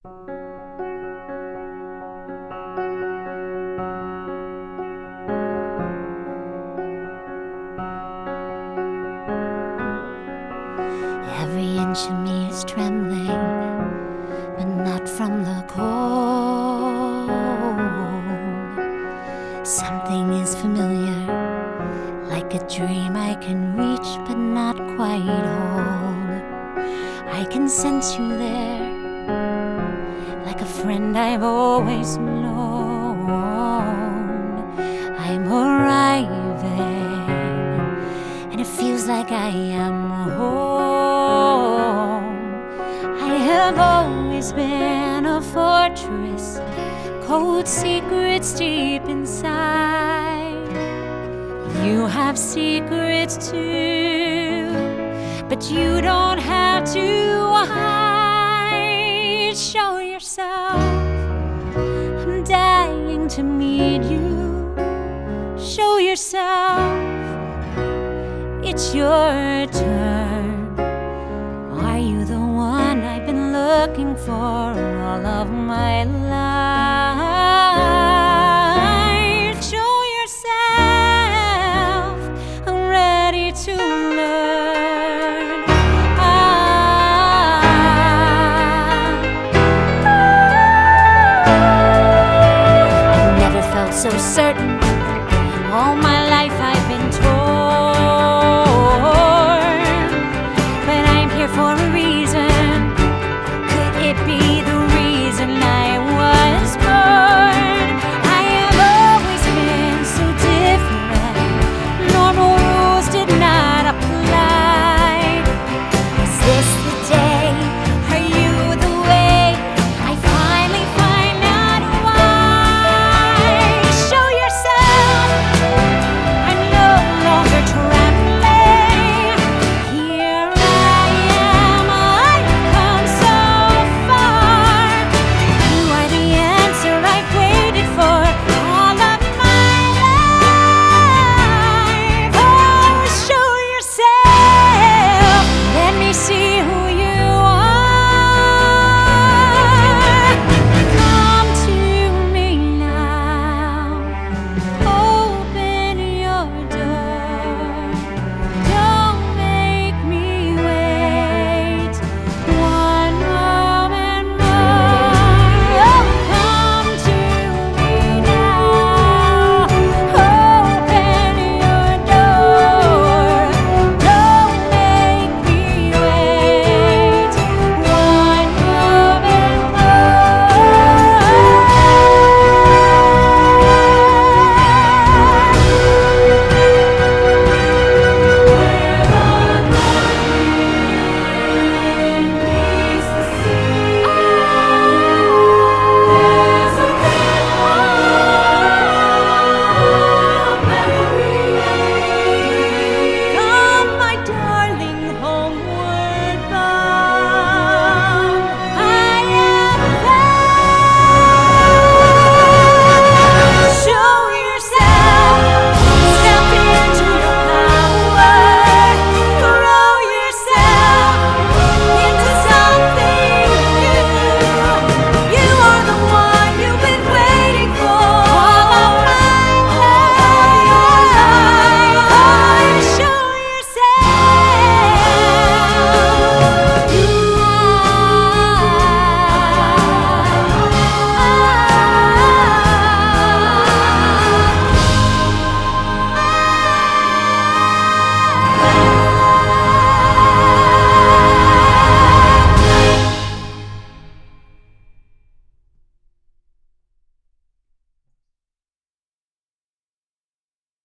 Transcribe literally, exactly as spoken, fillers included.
Every inch of me is trembling, but not from the cold. Something is familiar, like a dream I can reach but not quite hold. I can sense you there, like a friend I've always known. I'm arriving, and it feels like I am home. I have always been a fortress, cold secrets deep inside. You have secrets too, but you don't have to hide. Show yourself, I'm dying to meet you. Show yourself, it's your turn. Are you the one I've been looking for all of my life? Show yourself, I'm ready to learn. Ah, I've never felt so certain